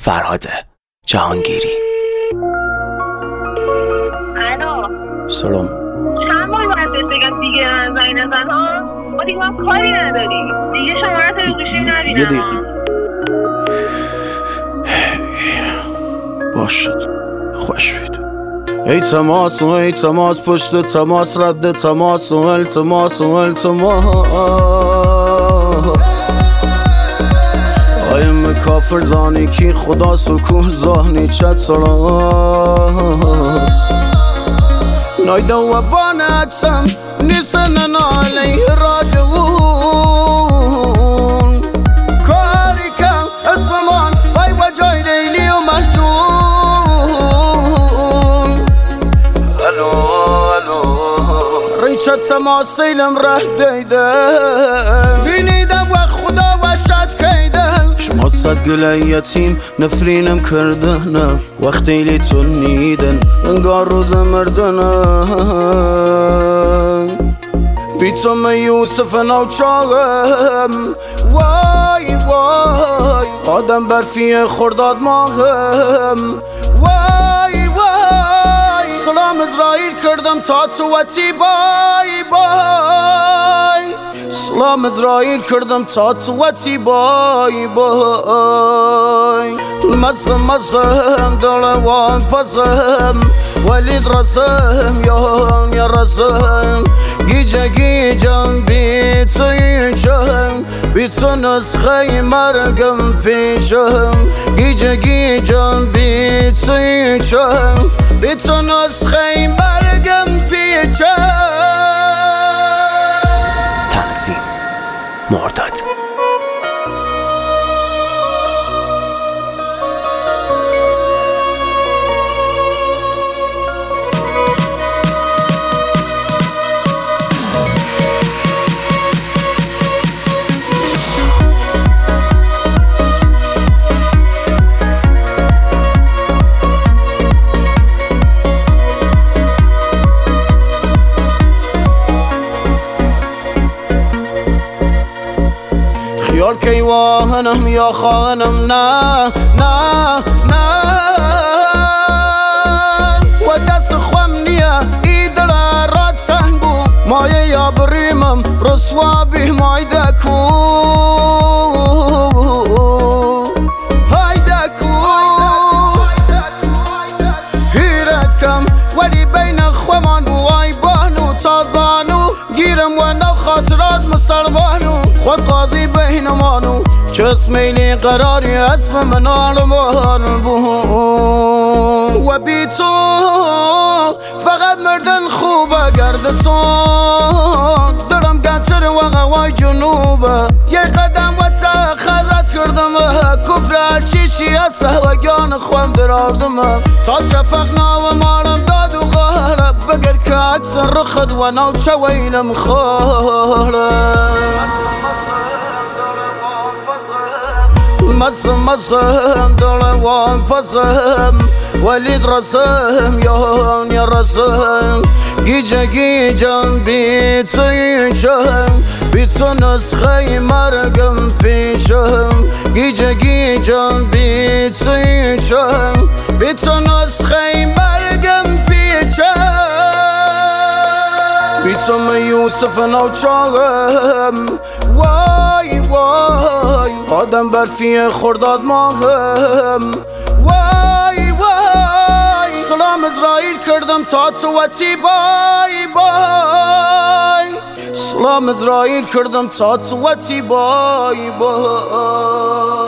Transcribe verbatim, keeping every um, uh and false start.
فرهاد جهانگیری. الو سلام. چند بار باید بهت بگم دیگه زنگ نزن ها؟ ما دیگه هم کاری نداریم دیگه، شماره تو گوشی یه دقیقه ندیدم. باشد خوش بید. ای تماس و ای تماس پشت تماس رد تماس و التماس و التماس آیم کافر زانی کی خدا سکوه زانی چت سراس نایده و بان اکسم نیسن علیه راجعون کاری کم اسممان وای و جای لیلی و مجنون. الو الو ریچه تماس سیلم ره دیده بینیدم و خدا و شد کیدن شما صد گله یتیم نفرینم کردنم وقتی لی تو نیدن انگار روز مردنم بیتم یوسف نوچاهم وای وای آدم برفی خرداد ماهم وای وای سلام اسرائیل کردم تا تو وطی بای بای سلام اسرائیل کردم تا تو وطی بای بای مزم مزم دلوان پزم ولید رسم یان یا رسم گیجه گیجم بی تویچم بی تو نسخه مرگم پیچم گیجه گیجم بی تویچم بی تو نسخه مرگم پیچم. تنظیم مرداد. خیال کی واهنم یا خانم نه نه نه و دست خوام نیه ای دل را تنگو مایه یا بریمم رسوا بی مایده کو هایده کو هیرت کم ولی بین خوامان وای بانو تازانو گیرم و نو خاطرات مسلمانو خود قاضی بینمانو چه اسمیلی قراری اسم من آلمان بود و بی تو فقط مردن خوبه گرد تو دلم گتر و غوای جنوبه یه قدم و تخرت کردم کفر هرچیشی از سهوگان خوام دراردم تا شفق ناو مالم داد و غالب بگر که اکسن رخد و نو چه ویلم خالب مزم مزم دلوان پزم ولید رسم یان یا رسم گیجه گیجم بی تویچم بی تو نسخه مرگم پیچم گیجه گیجم بی تویچم بی تو نسخه مرگم پیچم بیتم یوسف نوچاهم وای وای آدم برفی خرداد ماهم وای وای سلام اسرائیل کردم تا تو وطی بای بای سلام اسرائیل کردم تا تو وطی بای بای